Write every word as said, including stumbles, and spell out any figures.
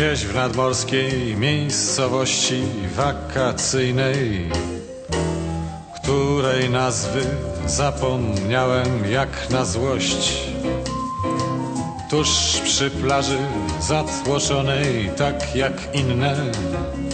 Gdzieś w nadmorskiej miejscowości wakacyjnej, której nazwy zapomniałem jak na złość, tuż przy plaży zatłoczonej tak jak inne